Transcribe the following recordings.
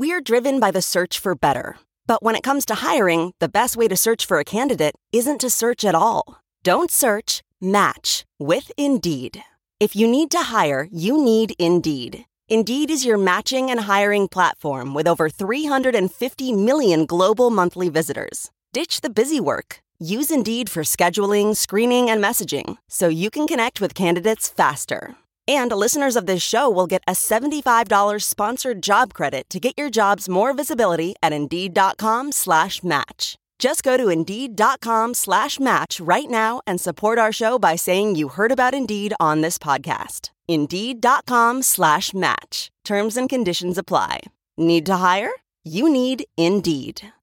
We're driven by the search for better. But when it comes to hiring, the best way to search for a candidate isn't to search at all. Don't search, match with Indeed. If you need to hire, you need Indeed. Indeed is your matching and hiring platform with over 350 million global monthly visitors. Ditch the busy work. Use Indeed for scheduling, screening, and messaging so you can connect with candidates faster. And listeners of this show will get a $75 sponsored job credit to get your jobs more visibility at Indeed.com/match. Just go to Indeed.com/match right now and support our show by saying you heard about Indeed on this podcast. Indeed.com/match. Terms and conditions apply. Need to hire? You need Indeed.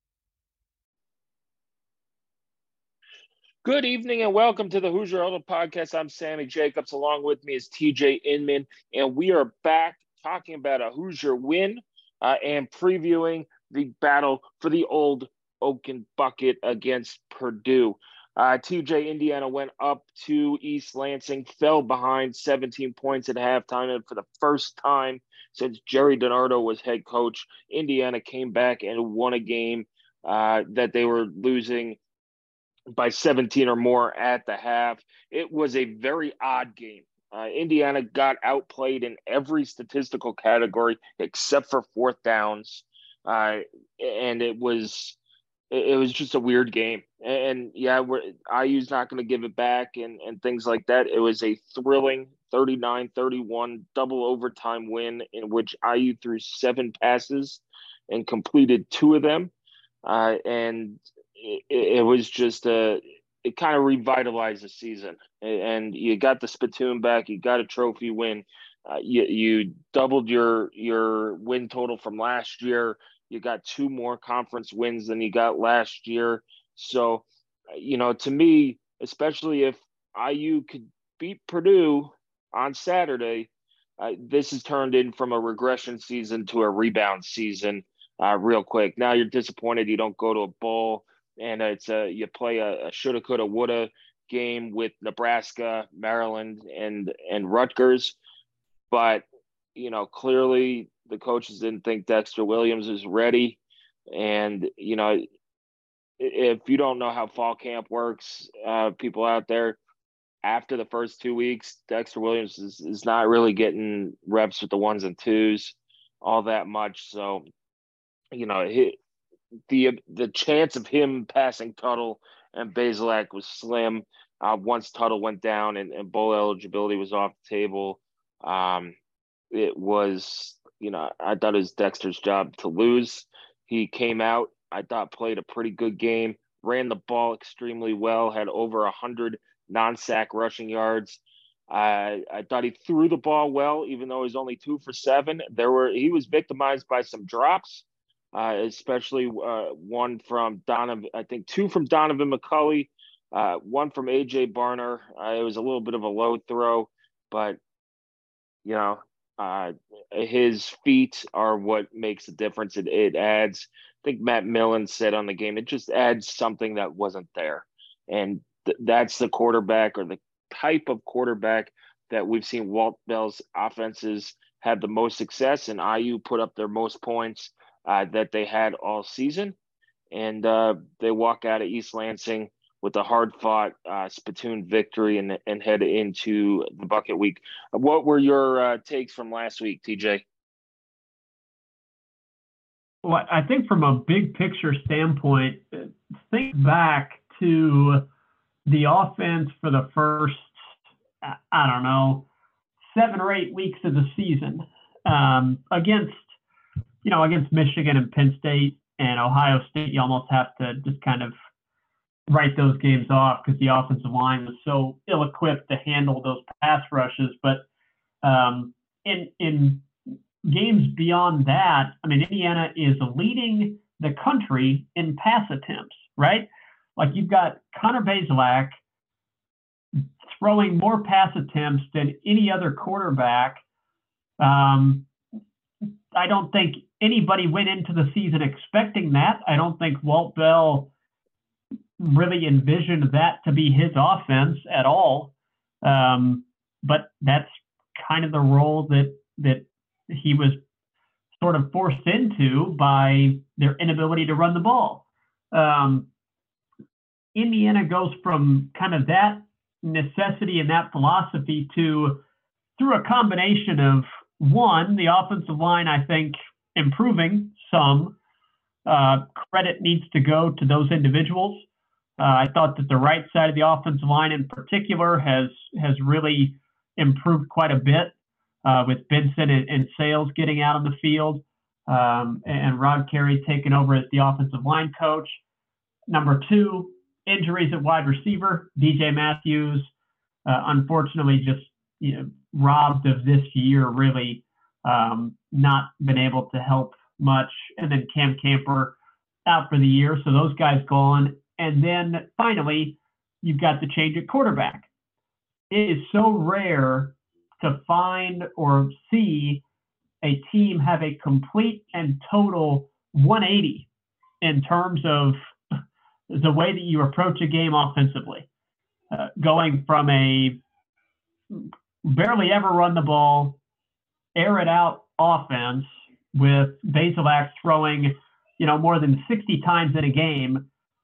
Good evening and welcome to the Hoosier Huddle Podcast. I'm Sammy Jacobs. Along with me is TJ Inman, and we are back talking about a Hoosier win and previewing the battle for the old Oaken Bucket against Purdue. TJ, Indiana went up to East Lansing, fell behind 17 points at halftime, and for the first time since Jerry DiNardo was head coach, Indiana came back and won a game that they were losing by 17 or more at the half. It was a very odd game. Indiana got outplayed in every statistical category except for fourth downs. And it was just a weird game. And yeah, IU's not going to give it back and things like that. It was a thrilling 39-31 double overtime win in which IU threw 7 passes and completed 2 of them. And it was just it kind of revitalized the season, and you got the spittoon back. You got a trophy win. You doubled your win total from last year. You got 2 more conference wins than you got last year. So, to me, especially if IU could beat Purdue on Saturday, this has turned in from a regression season to a rebound season real quick. Now you're disappointed you don't go to a bowl. And it's you play a shoulda, coulda, woulda game with Nebraska, Maryland, and Rutgers. But, clearly the coaches didn't think Dexter Williams is ready. And, if you don't know how fall camp works, people out there, after the first 2 weeks, Dexter Williams is not really getting reps with the 1s and 2s all that much. So, the chance of him passing Tuttle and Bazelak was slim. Once Tuttle went down and bowl eligibility was off the table, it was, I thought it was Dexter's job to lose. He came out, I thought played a pretty good game, ran the ball extremely well, had over 100 non-sack rushing yards. I thought he threw the ball well, even though he was only 2 for 7. He was victimized by some drops. Especially one from Donovan, I think 2 from Donovan McCulley, 1 from A.J. Barner. It was a little bit of a low throw, but, his feet are what makes the difference. It adds, I think Matt Millen said on the game, it just adds something that wasn't there. And that's the quarterback, or the type of quarterback that we've seen Walt Bell's offenses have the most success, and IU put up their most points that they had all season. And they walk out of East Lansing with a hard-fought spittoon victory and head into the bucket week. What were your takes from last week, TJ? Well, I think from a big picture standpoint, think back to the offense for the first, 7 or 8 weeks of the season against Michigan and Penn State and Ohio State. You almost have to just kind of write those games off because the offensive line was so ill-equipped to handle those pass rushes. But in games beyond that, Indiana is leading the country in pass attempts, right? Like, you've got Connor Bazelak throwing more pass attempts than any other quarterback. I don't think anybody went into the season expecting that. I don't think Walt Bell really envisioned that to be his offense at all. But that's kind of the role that he was sort of forced into by their inability to run the ball. Indiana goes from kind of that necessity and that philosophy to, through a combination of, one, the offensive line, I think, improving some. Credit needs to go to those individuals. I thought that the right side of the offensive line in particular has really improved quite a bit with Benson and Sales getting out on the field and Rod Carey taking over as the offensive line coach. Number two, injuries at wide receiver. DJ Matthews, unfortunately, just robbed of this year, really not been able to help much. And then Cam Camper out for the year. So those guys gone. And then finally, you've got the change at quarterback. It is so rare to find or see a team have a complete and total 180 in terms of the way that you approach a game offensively. Going from a barely ever run the ball, air it out offense with Basilak throwing, more than 60 times in a game,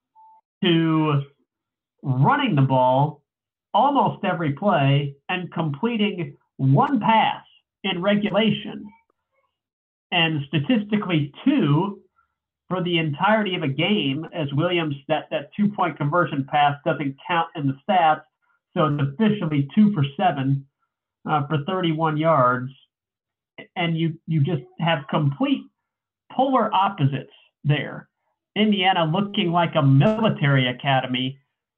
to running the ball almost every play and completing one pass in regulation, and statistically two for the entirety of a game, as Williams, that 2-point conversion pass doesn't count in the stats, so it's officially 2 for 7 for 31 yards. And you just have complete polar opposites there. Indiana looking like a military academy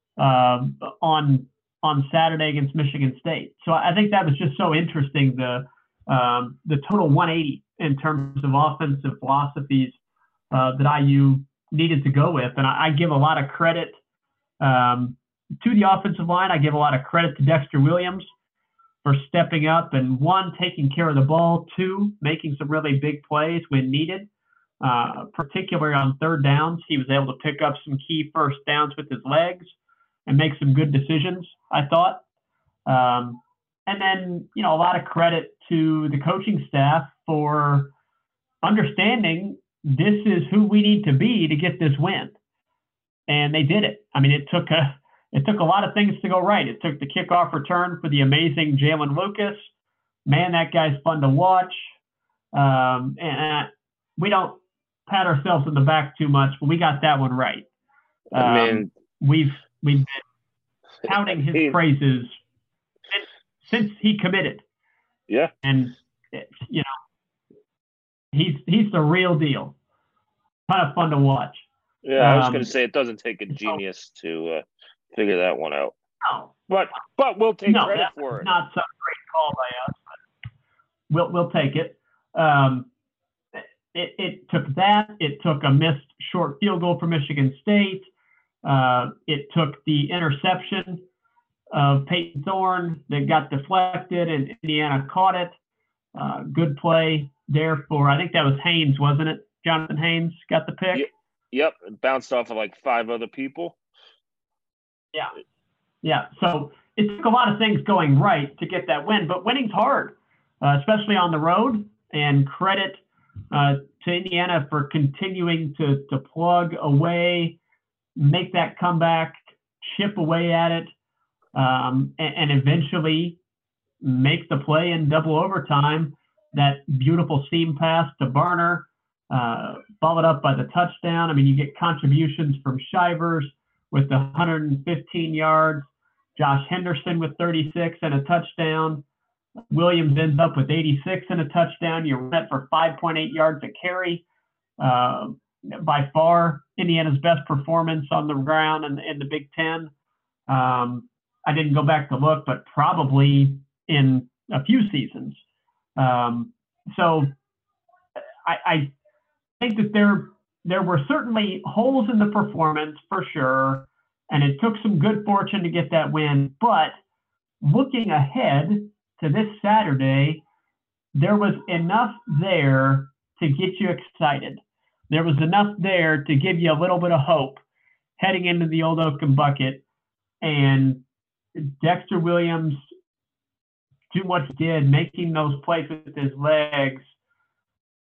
on Saturday against Michigan State. So I think that was just so interesting, the total 180 in terms of offensive philosophies that IU needed to go with. And I give a lot of credit to the offensive line. I give a lot of credit to Dexter Williams for stepping up and, one, taking care of the ball, two, making some really big plays when needed, particularly on third downs. He was able to pick up some key first downs with his legs and make some good decisions, I thought. And then, a lot of credit to the coaching staff for understanding this is who we need to be to get this win. And they did it. I mean, it took a lot of things to go right. It took the kickoff return for the amazing Jalen Lucas. Man, that guy's fun to watch. And we don't pat ourselves in the back too much, but we got that one right. We've been touting his praises since he committed. Yeah. And, he's the real deal. Kind of fun to watch. Yeah, I was going to say it doesn't take a genius to figure that one out. No. But we'll take credit for it. Not some great call by us, but we'll take it. It took that. It took a missed short field goal for Michigan State. It took the interception of Peyton Thorne that got deflected, and Indiana caught it. Good play there for, I think that was Haynes, wasn't it? Jonathan Haynes got the pick. Yep, it bounced off of like 5 other people. Yeah. So it took a lot of things going right to get that win, but winning's hard, especially on the road. And credit to Indiana for continuing to plug away, make that comeback, chip away at it, and eventually make the play in double overtime. That beautiful seam pass to Barner, followed up by the touchdown. I mean, you get contributions from Shivers with the 115 yards, Josh Henderson with 36 and a touchdown. Williams ends up with 86 and a touchdown. You run it for 5.8 yards a carry. By far, Indiana's best performance on the ground in the Big Ten. I didn't go back to look, but probably in a few seasons. So I think that there were certainly holes in the performance for sure, and it took some good fortune to get that win. But looking ahead to this Saturday, there was enough there to get you excited. There was enough there to give you a little bit of hope heading into the Old Oaken Bucket. And Dexter Williams doing what he did, making those plays with his legs,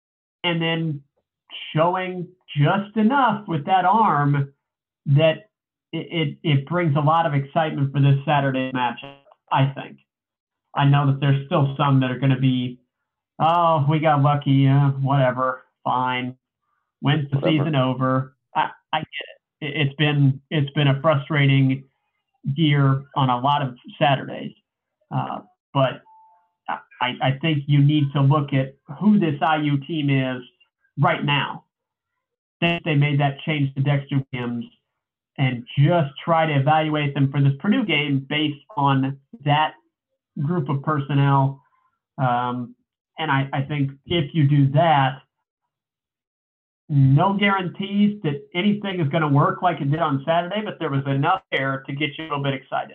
and then showing just enough with that arm that it brings a lot of excitement for this Saturday matchup, I think. I know that there's still some that are going to be, oh, we got lucky, whatever, fine. When's the season over? I get it. It's been a frustrating year on a lot of Saturdays, but I think you need to look at who this IU team is right now. Since they made that change to Dexter Williams, and just try to evaluate them for this Purdue game based on that group of personnel. And I think if you do that, no guarantees that anything is going to work like it did on Saturday, but there was enough there to get you a little bit excited.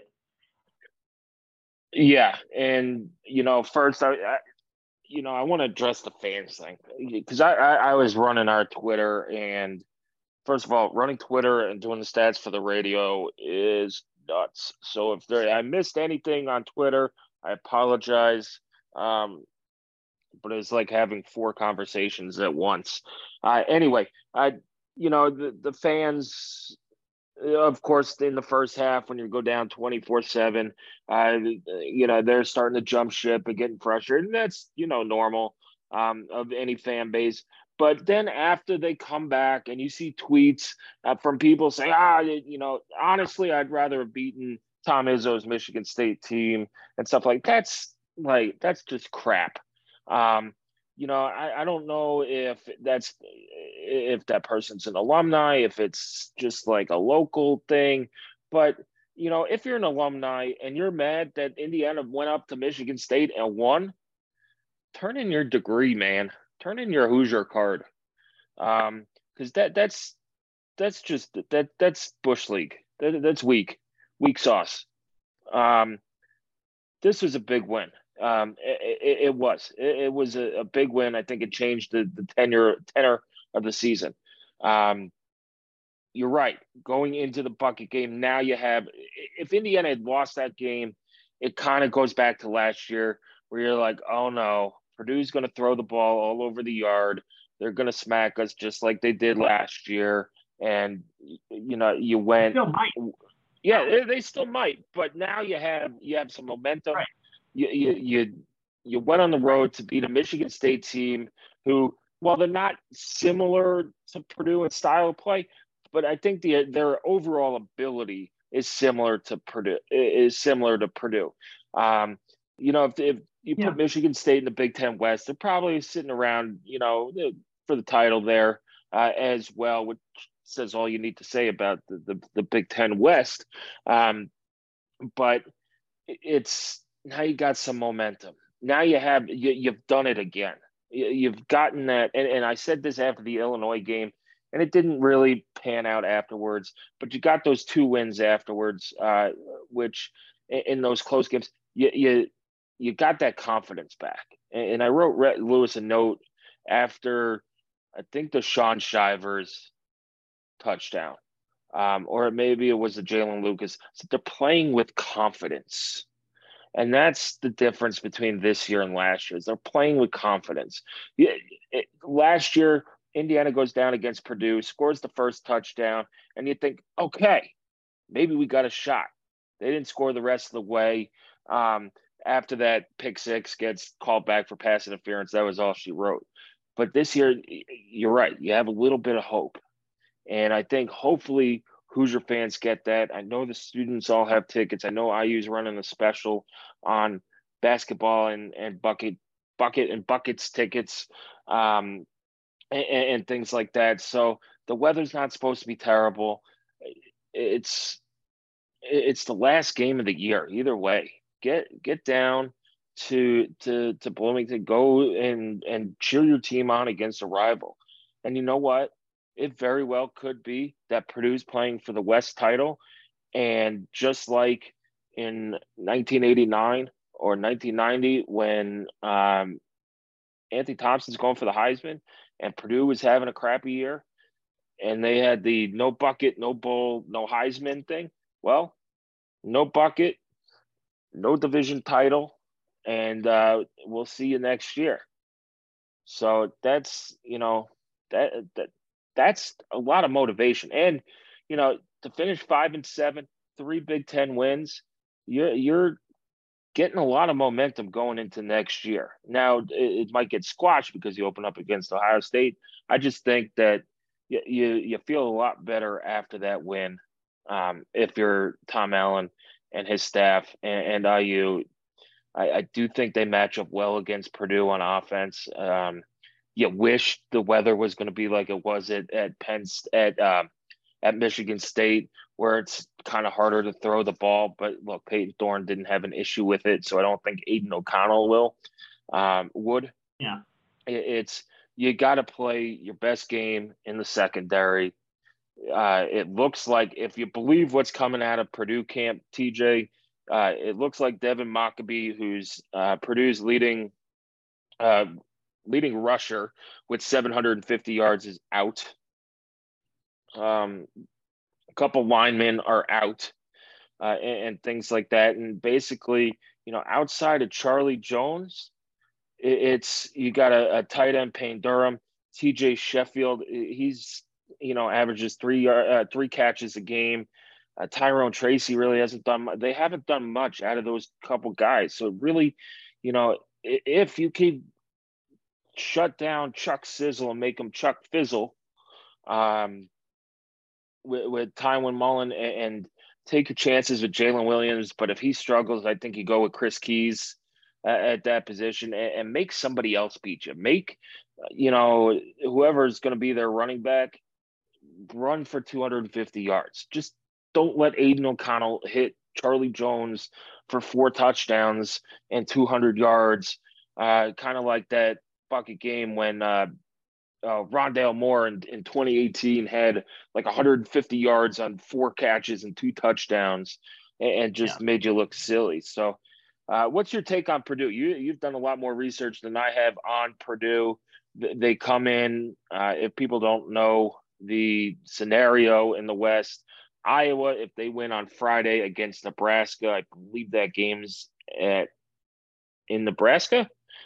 Yeah, and first I want to address the fans thing, because I was running our Twitter, and first of all, running Twitter and doing the stats for the radio is nuts. So if I missed anything on Twitter, I apologize. But it's like having 4 conversations at once. Anyway, the fans, of course, in the first half when you go down 24-7, they're starting to jump ship and getting frustrated. And that's, normal of any fan base. But then after they come back and you see tweets from people saying, honestly, I'd rather have beaten Tom Izzo's Michigan State team and stuff like that's just crap. I don't know if that person's an alumni, if it's just like a local thing, but if you're an alumni and you're mad that Indiana went up to Michigan State and won, turn in your degree, man. Turn in your Hoosier card, because that's Bush League. That's weak sauce. This was a big win. It was a big win. I think it changed the tenor of the season. You're right. Going into the bucket game, now you have. If Indiana had lost that game, it kind of goes back to last year where you're like, oh no. Purdue's going to throw the ball all over the yard. They're going to smack us just like they did last year. And, you went. Still might. Yeah, they still might. But now you have some momentum. Right. You went on the road to beat a Michigan State team who, while they're not similar to Purdue in style of play, but I think their overall ability is similar to Purdue. If you put Michigan State in the Big Ten West, they're probably sitting around, for the title there as well, which says all you need to say about the Big Ten West. But it's now you got some momentum. Now you've done it again. You've gotten that. And I said this after the Illinois game, and it didn't really pan out afterwards, but you got those 2 wins afterwards, which in those close games, you got that confidence back. And I wrote Lewis a note after, I think, the Sean Shivers touchdown, or maybe it was the Jalen Lucas. So they're playing with confidence. And that's the difference between this year and last year. Is they're playing with confidence. Last year, Indiana goes down against Purdue, scores the first touchdown, and you think, okay, maybe we got a shot. They didn't score the rest of the way. After that, pick 6 gets called back for pass interference. That was all she wrote. But this year, you're right. You have a little bit of hope. And I think hopefully Hoosier fans get that. I know the students all have tickets. I know IU's running a special on basketball and bucket and buckets tickets and things like that. So the weather's not supposed to be terrible. It's the last game of the year. Either way, get down to Bloomington, go and cheer your team on against a rival. And you know what? It very well could be that Purdue's playing for the West title. And just like in 1989 or 1990, when Anthony Thompson's going for the Heisman and Purdue was having a crappy year and they had the no bucket, no bowl, no Heisman thing. Well, no bucket, no division title, and we'll see you next year. So that's, that's a lot of motivation. And, to finish 5-7, 3 Big Ten wins, you're getting a lot of momentum going into next year. Now it might get squashed because you open up against Ohio State. I just think that you feel a lot better after that win. If you're Tom Allen and his staff and IU, I do think they match up well against Purdue on offense. You wish the weather was going to be like it was at Michigan State, where it's kind of harder to throw the ball. But look, Peyton Thorne didn't have an issue with it, so I don't think Aiden O'Connell would. Yeah, it's you got to play your best game in the secondary. It looks like, if you believe what's coming out of Purdue camp, TJ, it looks like Devin Mockabee, who's Purdue's leading rusher with 750 yards, is out. A couple linemen are out, and things like that. And basically, outside of Charlie Jones, it's you got a tight end, Payne Durham, TJ Sheffield. He's averages three catches a game. Tyrone Tracy really hasn't done. They haven't done much out of those couple guys. So really, if you can shut down Chuck Sizzle and make him Chuck Fizzle, with Tywin Mullen, and take your chances with Jalen Williams. But if he struggles, I think you go with Chris Keys at that position, and make somebody else beat you. Make, whoever's going to be their running back run for 250 yards. Just don't let Aiden O'Connell hit Charlie Jones for 4 touchdowns and 200 yards, kind of like that bucket game when Rondale Moore in 2018 had like 150 yards on 4 catches and 2 touchdowns, and just made you look silly. So what's your take on Purdue? You've done a lot more research than I have on Purdue. They come in, if people don't know the scenario in the West, Iowa, if they win on Friday against Nebraska, I believe that game's in Nebraska.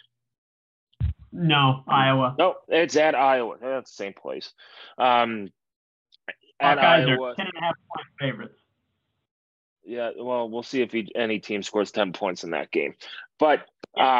No, Iowa. No, it's at Iowa. That's the same place. At Iowa, are 10.5-point favorites. Yeah, well, we'll see if any team scores 10 points in that game. But,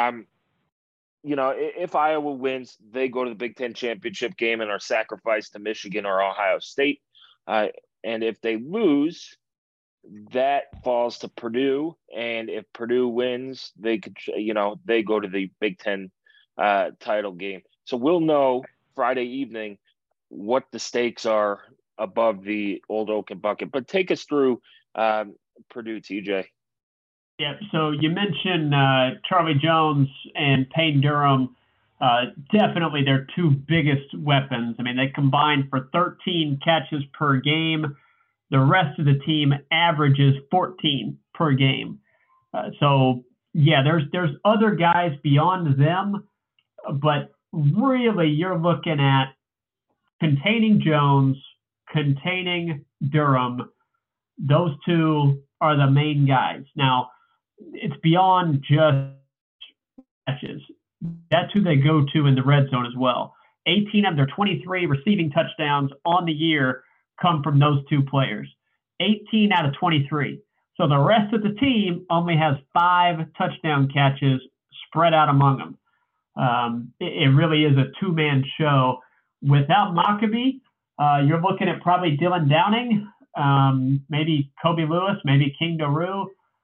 if Iowa wins, they go to the Big Ten championship game and are sacrificed to Michigan or Ohio State. And if they lose, that falls to Purdue. And if Purdue wins, they could, they go to the Big Ten title game. So we'll know Friday evening what the stakes are above the Old Oaken bucket. But take us through Purdue, TJ. Yeah, so you mentioned Charlie Jones and Payne Durham. Definitely their 2 biggest weapons. I mean, they combined for 13 catches per game. The rest of the team averages 14 per game. So, yeah, there's other guys beyond them, but really you're looking at containing Jones, containing Durham. Those 2 are the main guys. Now, it's beyond just catches. That's who they go to in the red zone as well. 18 of their 23 receiving touchdowns on the year come from those 2 players. 18 out of 23. So the rest of the team only has 5 touchdown catches spread out among them. It really is a 2-man show. Without Mockabee, you're looking at probably Dylan Downing, maybe Kobe Lewis, maybe King Doerue.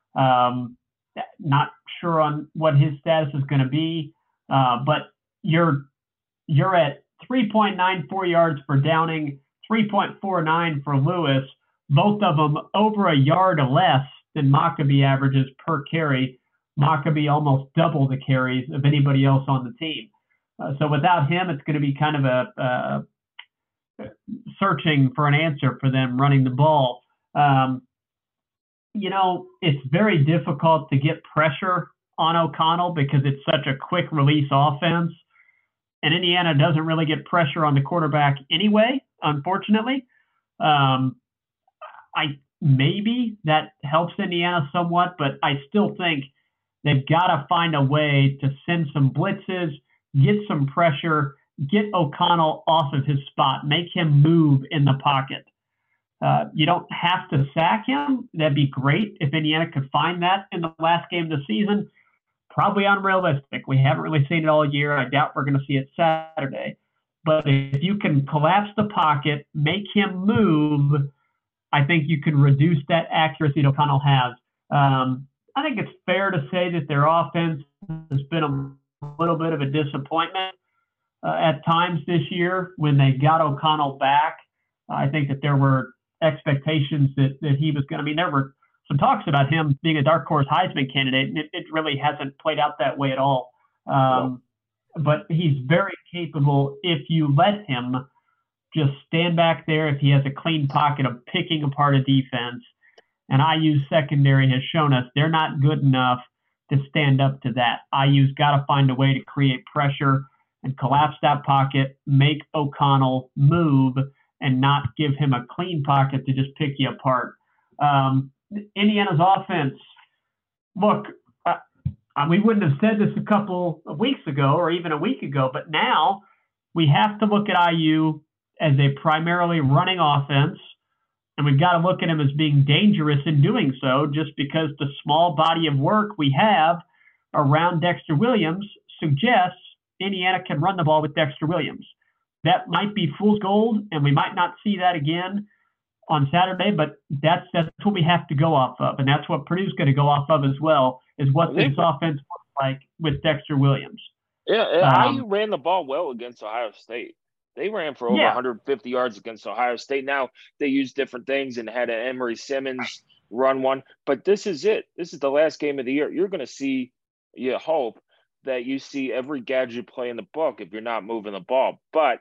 Not sure on what his status is going to be, but you're at 3.94 yards for Downing, 3.49 for Lewis, both of them over a yard less than Mockabee averages per carry. Mockabee almost double the carries of anybody else on the team. So without him, it's going to be kind of a searching for an answer for them running the ball. It's very difficult to get pressure on O'Connell because it's such a quick release offense. And Indiana doesn't really get pressure on the quarterback anyway, unfortunately. Maybe that helps Indiana somewhat, but I still think they've got to find a way to send some blitzes, get some pressure, get O'Connell off of his spot, make him move in the pocket. You don't have to sack him. That'd be great if Indiana could find that in the last game of the season. Probably unrealistic. We haven't really seen it all year. I doubt we're going to see it Saturday. But if you can collapse the pocket, make him move, I think you can reduce that accuracy that O'Connell has. I think it's fair to say that their offense has been a little bit of a disappointment at times this year when they got O'Connell back. I think that there were expectations that he was going to, there were some talks about him being a dark horse Heisman candidate, and it really hasn't played out that way at all. But he's very capable if you let him just stand back there, if he has a clean pocket, of picking apart a defense. And IU's secondary has shown us they're not good enough to stand up to that. IU's got to find a way to create pressure and collapse that pocket, make O'Connell move, and not give him a clean pocket to just pick you apart. Indiana's offense, look, we wouldn't have said this a couple of weeks ago or even a week ago, but now we have to look at IU as a primarily running offense, and we've got to look at him as being dangerous in doing so just because the small body of work we have around Dexter Williams suggests Indiana can run the ball with Dexter Williams. That might be fool's gold, and we might not see that again on Saturday, but that's what we have to go off of, and that's what Purdue's going to go off of as well, is what this offense looks like with Dexter Williams. Yeah, IU ran the ball well against Ohio State. They ran for over 150 yards against Ohio State. Now they use different things and had an Emory Simmons run one, but this is it. This is the last game of the year. You're going to see, you hope that you see every gadget play in the book if you're not moving the ball, but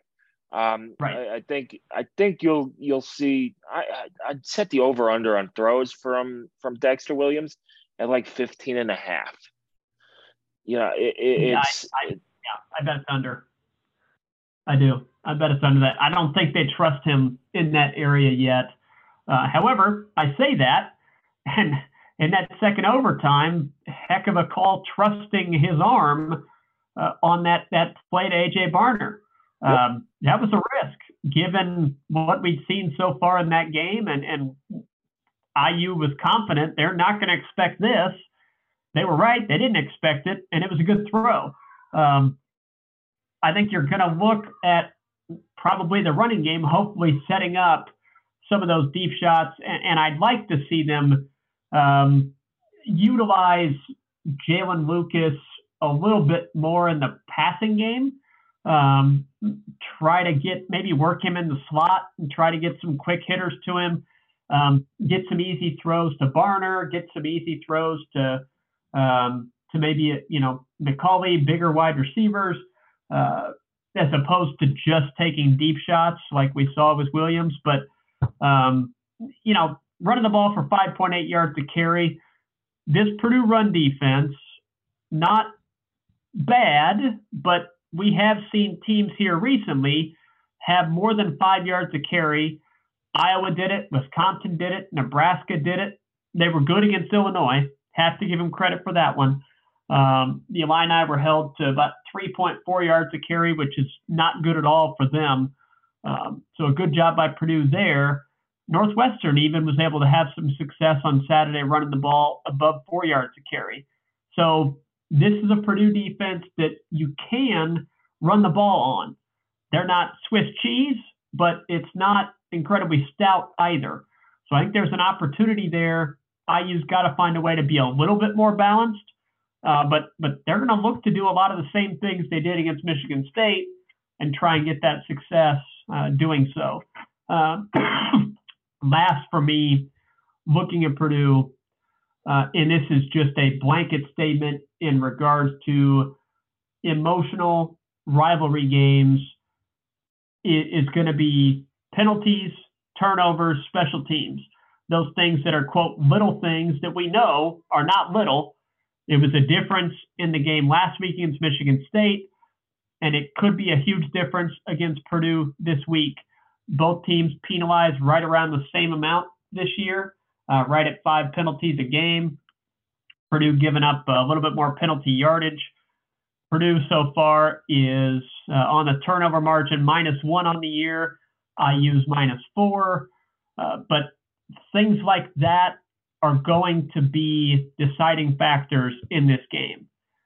I think you'll see. I'd set the over under on throws from Dexter Williams at like 15.5. I bet it's under. I do. I bet it's under that. I don't think they trust him in that area yet. However, I say that, and in that second overtime, heck of a call trusting his arm on that play to A.J. Barner. That was a risk, given what we've seen so far in that game, and IU was confident they're not going to expect this. They were right. They didn't expect it, and it was a good throw. I think you're going to look at probably the running game, hopefully setting up some of those deep shots, and I'd like to see them utilize Jalen Lucas a little bit more in the passing game. Try to work him in the slot and try to get some quick hitters to him. Get some easy throws to Barner. Get some easy throws to maybe McCauley, bigger wide receivers, as opposed to just taking deep shots like we saw with Williams. But running the ball for 5.8 yards to carry. This Purdue run defense, not bad, but we have seen teams here recently have more than 5 yards to carry. Iowa did it. Wisconsin did it. Nebraska did it. They were good against Illinois. Have to give them credit for that one. The Illini were held to about 3.4 yards to carry, which is not good at all for them. So a good job by Purdue there. Northwestern even was able to have some success on Saturday running the ball above 4 yards to carry. So this is a Purdue defense that you can run the ball on. They're not Swiss cheese, but it's not incredibly stout either. So I think there's an opportunity there. IU's got to find a way to be a little bit more balanced, but they're going to look to do a lot of the same things they did against Michigan State and try and get that success doing so. Last for me, looking at Purdue, and this is just a blanket statement in regards to emotional rivalry games, is going to be penalties, turnovers, special teams. Those things that are, quote, little things that we know are not little. It was a difference in the game last week against Michigan State, and it could be a huge difference against Purdue this week. Both teams penalized right around the same amount this year, right at 5 penalties a game. Purdue giving up a little bit more penalty yardage. Purdue so far is on the turnover margin -1 on the year. IU's -4. But things like that are going to be deciding factors in this game.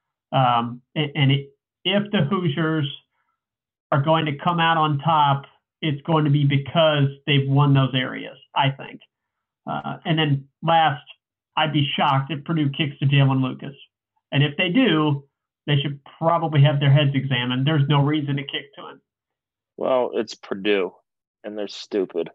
If the Hoosiers are going to come out on top, it's going to be because they've won those areas, I think. And then last, I'd be shocked if Purdue kicks to Jaylin Lucas. And if they do, they should probably have their heads examined. There's no reason to kick to him. Well, it's Purdue, and they're stupid.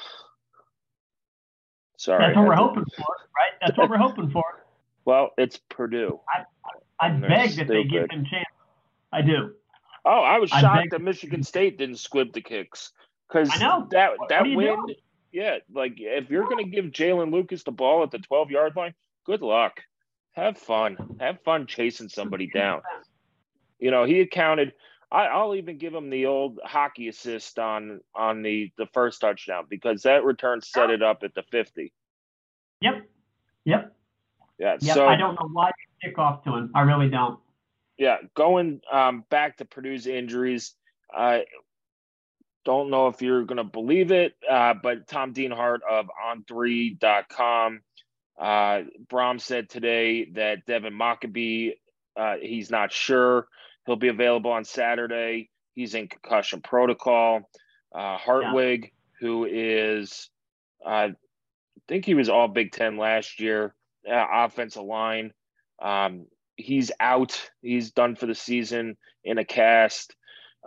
Sorry. That's what we're hoping for, right? That's what we're hoping for. Well, it's Purdue. I beg that they give him chance. I do. Oh, I was shocked that Michigan State didn't squib the kicks. Because that win, yeah, like if you're going to give Jaylin Lucas the ball at the 12-yard line, good luck. Have fun. Have fun chasing somebody down. You know, he accounted – I'll even give him the old hockey assist on the first touchdown because that return set it up at the 50. Yep. Yeah. So I don't know why you kick off to him. I really don't. Yeah. Going back to Purdue's injuries, I don't know if you're going to believe it, but Tom Dienhart of On3.com, Brom said today that Devin Mockabee, he's not sure. He'll be available on Saturday. He's in concussion protocol. Hartwig, who is, I think he was all Big Ten last year, offensive line. He's out. He's done for the season in a cast.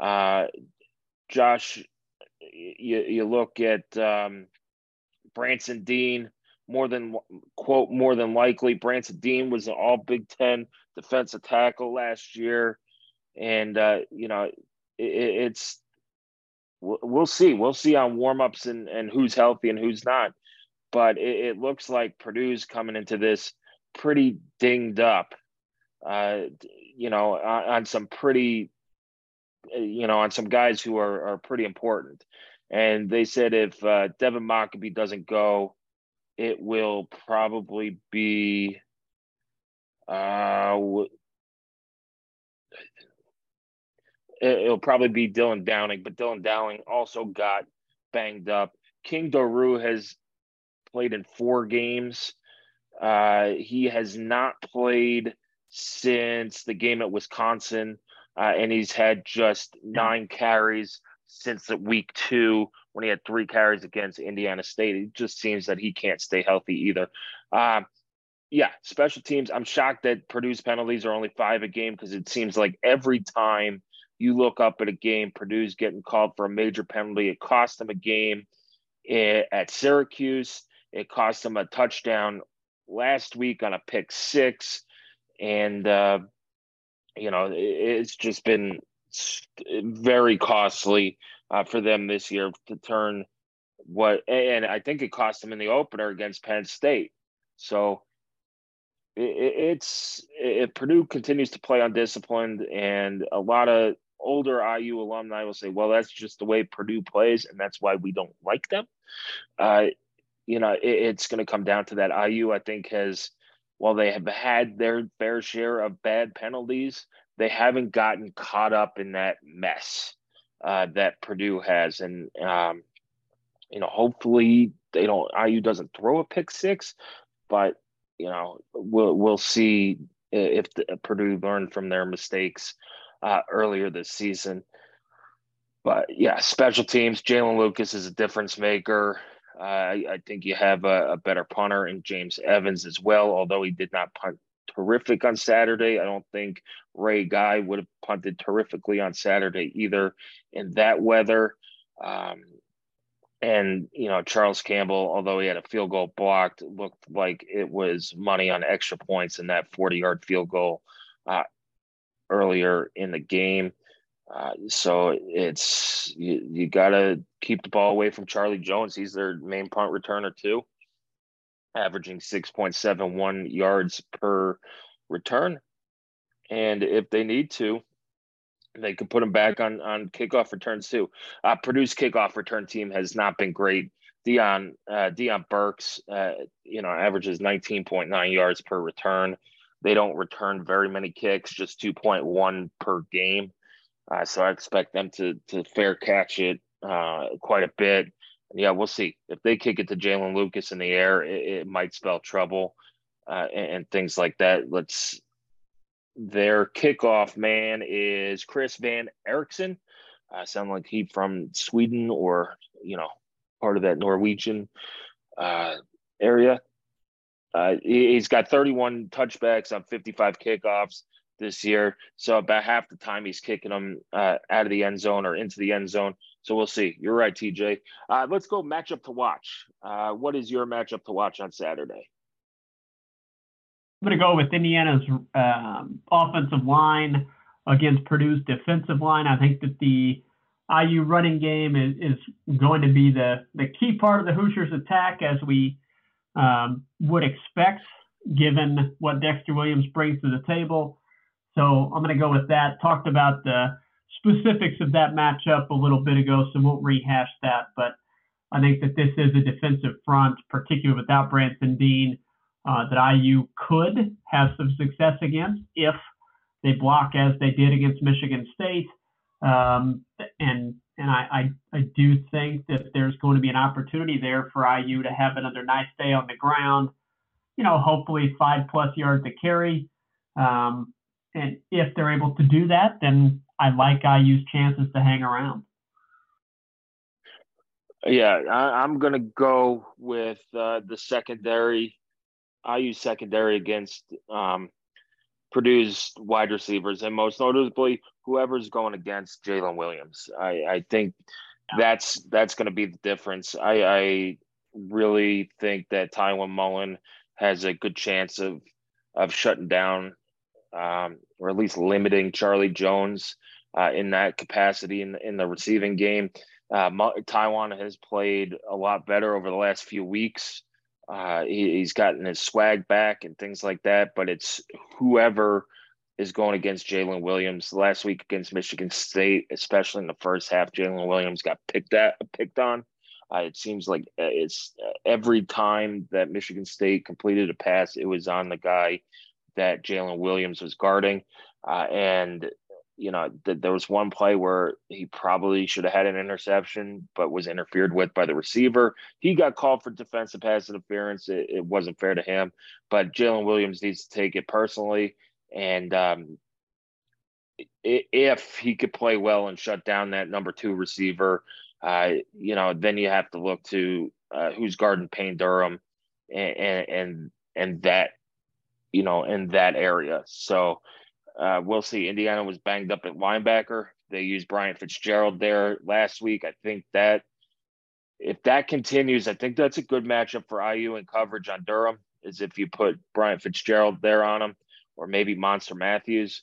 Josh, you look at Branson Dean, more than likely. Branson Dean was an all Big Ten defensive tackle last year. And, we'll see. We'll see on warm-ups and who's healthy and who's not. But it looks like Purdue's coming into this pretty dinged up, on some pretty, on some guys who are pretty important. And they said if Devin Mockabee doesn't go, it will probably be it'll probably be Dylan Downing, but Dylan Downing also got banged up. King Doru has played in 4 games. He has not played since the game at Wisconsin, and he's had just 9 carries since week 2 when he had 3 carries against Indiana State. It just seems that he can't stay healthy either. Special teams. I'm shocked that Purdue's penalties are only 5 a game because it seems like every time you look up at a game, Purdue's getting called for a major penalty. It cost them a game at Syracuse. It cost them a touchdown last week on a pick 6. And, it's just been very costly for them this year to turn and I think it cost them in the opener against Penn State. So if Purdue continues to play undisciplined, and a lot of older IU alumni will say, well, that's just the way Purdue plays, and that's why we don't like them. It's going to come down to that. IU, I think, while they have had their fair share of bad penalties, they haven't gotten caught up in that mess that Purdue has. And, hopefully IU doesn't throw a pick 6, but, we'll see if Purdue learned from their mistakes earlier this season. But special teams, Jaylin Lucas is a difference maker. I think you have a better punter in James Evans as well, although he did not punt terrific on Saturday. I don't think Ray Guy would have punted terrifically on Saturday either in that weather. And, Charles Campbell, although he had a field goal blocked, looked like it was money on extra points in that 40-yard field goal earlier in the game. So it's you got to keep the ball away from Charlie Jones. He's their main punt returner too, averaging 6.71 yards per return. And if they need to, they could put him back on kickoff returns too. Purdue's kickoff return team has not been great. Deion Burks, averages 19.9 yards per return. They don't return very many kicks, just 2.1 per game. So I expect them to fair catch it quite a bit. And yeah, we'll see. If they kick it to Jalen Lucas in the air, it might spell trouble and things like that. Their kickoff man is Chris Van Eriksson. Sound like he from Sweden or, part of that Norwegian area. He's got 31 touchbacks on 55 kickoffs this year. So about half the time he's kicking them out of the end zone or into the end zone. So we'll see. You're right, TJ. Let's go matchup to watch. What is your matchup to watch on Saturday? I'm going to go with Indiana's offensive line against Purdue's defensive line. I think that the IU running game is going to be the key part of the Hoosiers' attack, as we would expect, given what Dexter Williams brings to the table. So I'm going to go with that. Talked about the specifics of that matchup a little bit ago, so won't rehash that. But I think that this is a defensive front, particularly without Branson Dean, that IU could have some success against if they block as they did against Michigan State. And I do think that there's going to be an opportunity there for IU to have another nice day on the ground, hopefully 5+ yards to carry. And if they're able to do that, then I like IU's chances to hang around. Yeah, I'm going to go with the secondary, IU secondary against Purdue's wide receivers, and most notably whoever's going against Jalen Williams. I think that's going to be the difference. I really think that Tywone Mullen has a good chance of shutting down or at least limiting Charlie Jones in that capacity in the receiving game. Tywone has played a lot better over the last few weeks. He's gotten his swag back and things like that, but it's whoever is going against Jalen Williams. Last week against Michigan State, especially in the first half, Jalen Williams got picked on. It seems like it's every time that Michigan State completed a pass, it was on the guy that Jalen Williams was guarding. There was one play where he probably should have had an interception, but was interfered with by the receiver. He got called for defensive pass interference. It wasn't fair to him, but Jalen Williams needs to take it personally. And if he could play well and shut down that number 2 receiver, then you have to look to who's guarding Payne Durham and that, in that area. So we'll see. Indiana was banged up at linebacker. They used Bryant Fitzgerald there last week. I think that if that continues, I think that's a good matchup for IU in coverage on Durham, is if you put Bryant Fitzgerald there on him, or maybe Monster Matthews.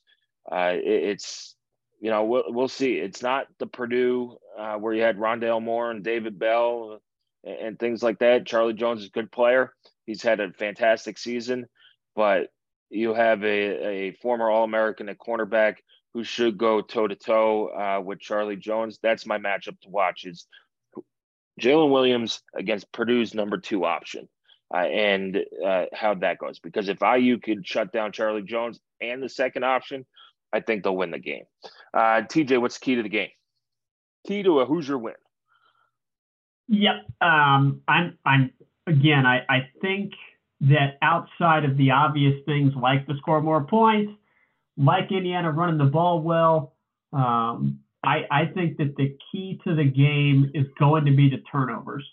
We'll see. It's not the Purdue where you had Rondale Moore and David Bell and things like that. Charlie Jones is a good player. He's had a fantastic season, but you have a former All-American at cornerback who should go toe-to-toe with Charlie Jones. That's my matchup to watch, is Jalen Williams against Purdue's number 2 option, and how that goes. Because if IU could shut down Charlie Jones and the second option, I think they'll win the game. TJ, what's the key to the game? Key to a Hoosier win? Yep. I think that outside of the obvious things like to score more points, like Indiana running the ball well, I think that the key to the game is going to be the turnovers.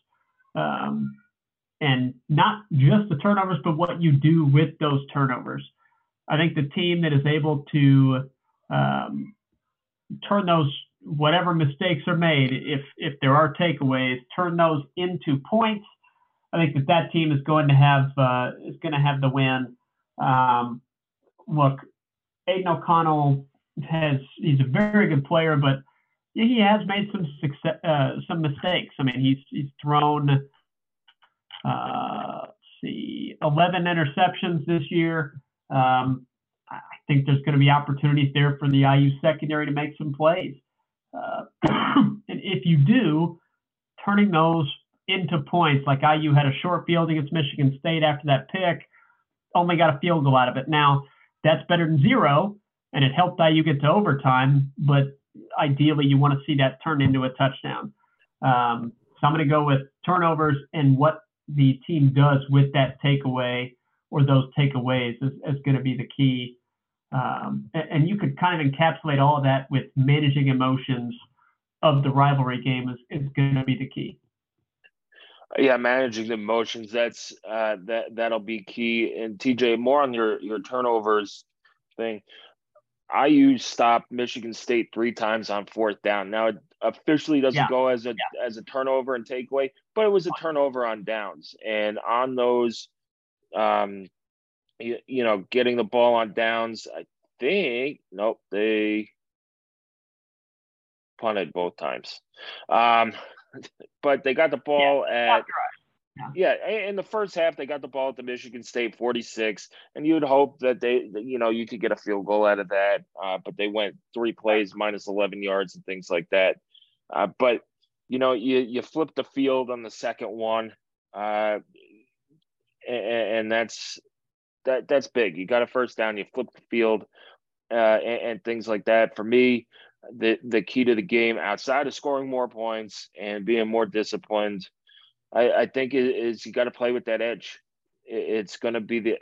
And not just the turnovers, but what you do with those turnovers. I think the team that is able to turn those, whatever mistakes are made, if there are takeaways, turn those into points, I think that team is going to have the win. Look, Aiden O'Connell he's a very good player, but he has made some mistakes. I mean, he's thrown 11 interceptions this year. I think there's going to be opportunities there for the IU secondary to make some plays. And if you do, turning those into points, like IU had a short field against Michigan State after that pick, only got a field goal out of it. Now, that's better than 0, and it helped IU get to overtime, but ideally you want to see that turn into a touchdown. So I'm going to go with turnovers and what the team does with that takeaway or those takeaways is going to be the key. And you could kind of encapsulate all of that with managing emotions of the rivalry game is going to be the key. Yeah, managing the emotions, that'll be key. And TJ, more on your turnovers thing. IU stopped Michigan State 3 times on 4th down. Now it officially doesn't go as a turnover and takeaway, but it was a turnover on downs. And on those, getting the ball on downs, I think they punted both times. But they got the ball in the first half. They got the ball at the Michigan State 46, and you'd hope that you could get a field goal out of that. But they went 3 plays minus 11 yards and things like that. But you flip the field on the second one, and that's big. You got a first down, you flip the field, and things like that. For me, the key to the game, outside of scoring more points and being more disciplined, I think is you got to play with that edge. It's going to be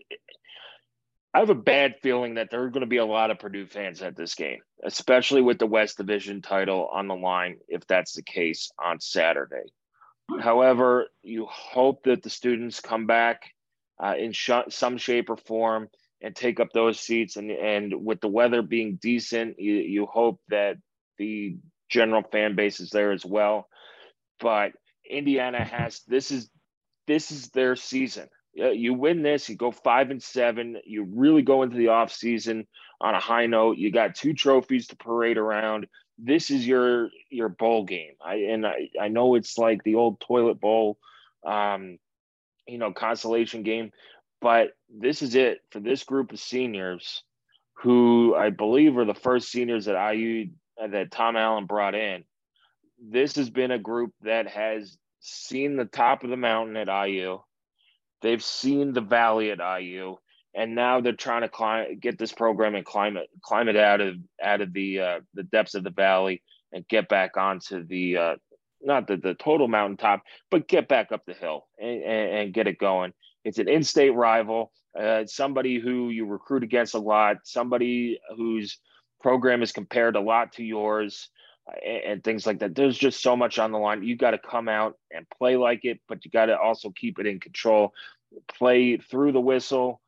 I have a bad feeling that there are going to be a lot of Purdue fans at this game, especially with the West Division title on the line, if that's the case on Saturday. However, you hope that the students come back in some shape or form and take up those seats. And with the weather being decent, you hope that the general fan base is there as well. But Indiana this is their season. You win this, you go 5-7, you really go into the offseason on a high note. You got 2 trophies to parade around. This is your bowl game. I know it's like the old toilet bowl, consolation game, but this is it for this group of seniors who I believe are the first seniors that IU that Tom Allen brought in. This has been a group that has seen the top of the mountain at IU. They've seen the valley at IU, and now they're trying to get this program and climb it out of the depths of the valley and get back onto the not the total mountaintop, but get back up the hill and get it going. It's an in-state rival, somebody who you recruit against a lot, somebody whose program is compared a lot to yours, and things like that. There's just so much on the line. You got to come out and play like it, but you got to also keep it in control, play through the whistle,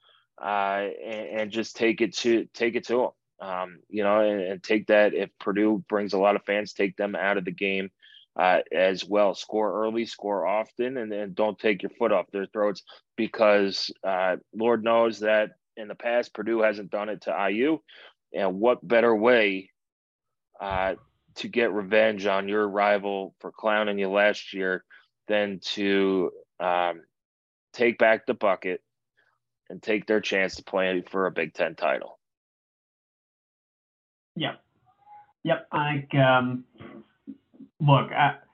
and just take it to them. And take that. If Purdue brings a lot of fans, take them out of the game as well. Score early, score often, and then don't take your foot off their throats, because Lord knows that in the past Purdue hasn't done it to IU. And what better way to get revenge on your rival for clowning you last year than to take back the bucket and take their chance to play for a Big Ten title. Yep. I think, look,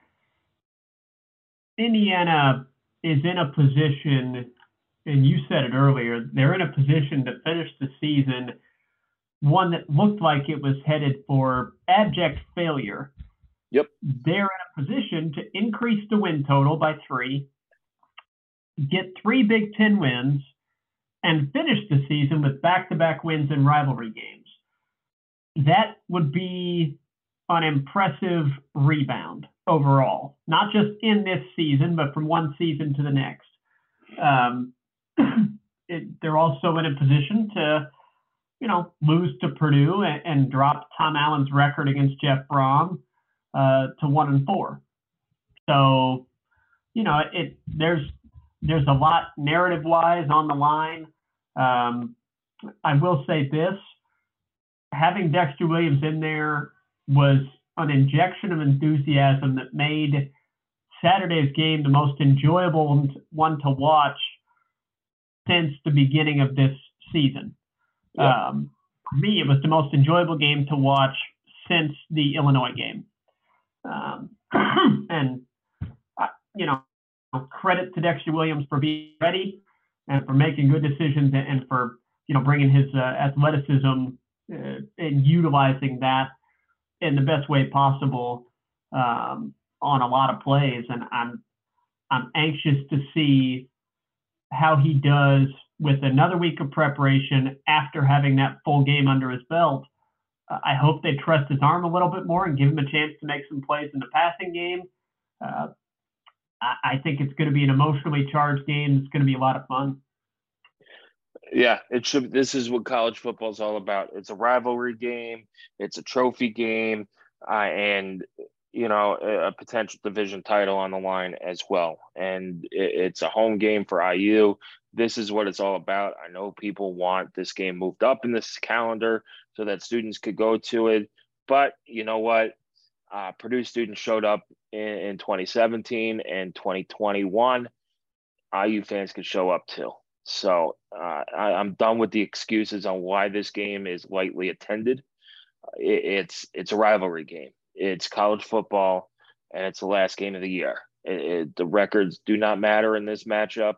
Indiana is in a position, and you said it earlier, they're in a position to finish the season, one that looked like it was headed for abject failure. Yep. They're in a position to increase the win total by 3, get 3 Big Ten wins, and finish the season with back-to-back wins in rivalry games. That would be an impressive rebound overall, not just in this season, but from one season to the next. They're also in a position to lose to Purdue and drop Tom Allen's record against Jeff Brom to 1-4. So, there's a lot narrative-wise on the line. I will say this: having Dexter Williams in there was an injection of enthusiasm that made Saturday's game the most enjoyable one to watch since the beginning of this season. Yep. For me, it was the most enjoyable game to watch since the Illinois game. And, credit to Dexter Williams for being ready and for making good decisions and for bringing his athleticism and utilizing that in the best way possible on a lot of plays. And I'm anxious to see how he does with another week of preparation after having that full game under his belt. I hope they trust his arm a little bit more and give him a chance to make some plays in the passing game. I think it's going to be an emotionally charged game. It's going to be a lot of fun. Yeah, it should. This is what college football is all about. It's a rivalry game. It's a trophy game, and a potential division title on the line as well. And it's a home game for IU. This is what it's all about. I know people want this game moved up in this calendar so that students could go to it. But you know what? Purdue students showed up in 2017 and 2021. IU fans could show up too. So I'm done with the excuses on why this game is lightly attended. It's a rivalry game. It's college football, and it's the last game of the year. The records do not matter in this matchup.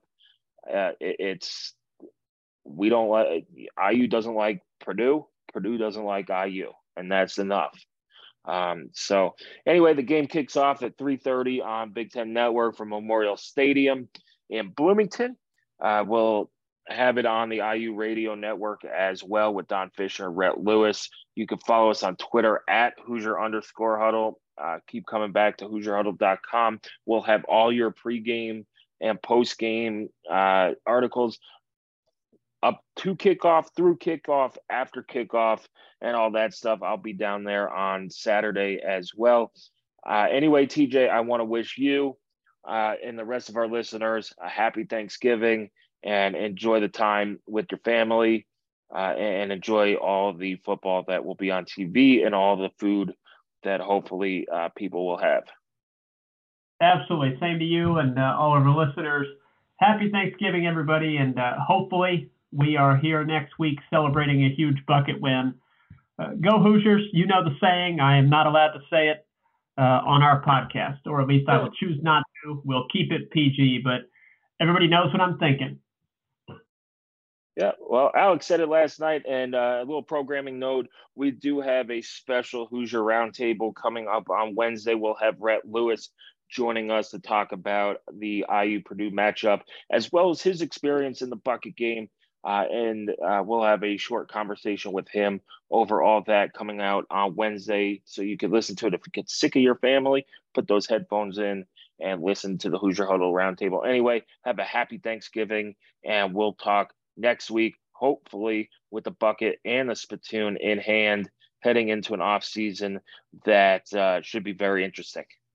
IU doesn't like Purdue. Purdue doesn't like IU, and that's enough. So anyway, the game kicks off at 3:30 on Big Ten Network from Memorial Stadium in Bloomington. We'll have it on the IU radio network as well with Don Fisher and Rhett Lewis. You can follow us on Twitter at Hoosier_huddle. Keep coming back to HoosierHuddle.com. We'll have all your pregame and postgame articles up to kickoff, through kickoff, after kickoff, and all that stuff. I'll be down there on Saturday as well. Anyway, TJ, I want to wish you and the rest of our listeners a happy Thanksgiving, and enjoy the time with your family, and enjoy all the football that will be on TV and all the food that hopefully people will have. Absolutely. Same to you and all of our listeners. Happy Thanksgiving, everybody, and hopefully we are here next week celebrating a huge bucket win. Go Hoosiers. You know the saying. I am not allowed to say it on our podcast, or at least I will choose not to. We'll keep it PG, but everybody knows what I'm thinking. Yeah, well, Alex said it last night, and a little programming note, we do have a special Hoosier Roundtable coming up on Wednesday. We'll have Rhett Lewis joining us to talk about the IU-Purdue matchup, as well as his experience in the bucket game, and we'll have a short conversation with him over all that coming out on Wednesday, so you can listen to it. If you get sick of your family, put those headphones in and listen to the Hoosier Huddle Roundtable. Anyway, have a happy Thanksgiving, and we'll talk next week, hopefully with the bucket and the spittoon in hand, heading into an off season that should be very interesting.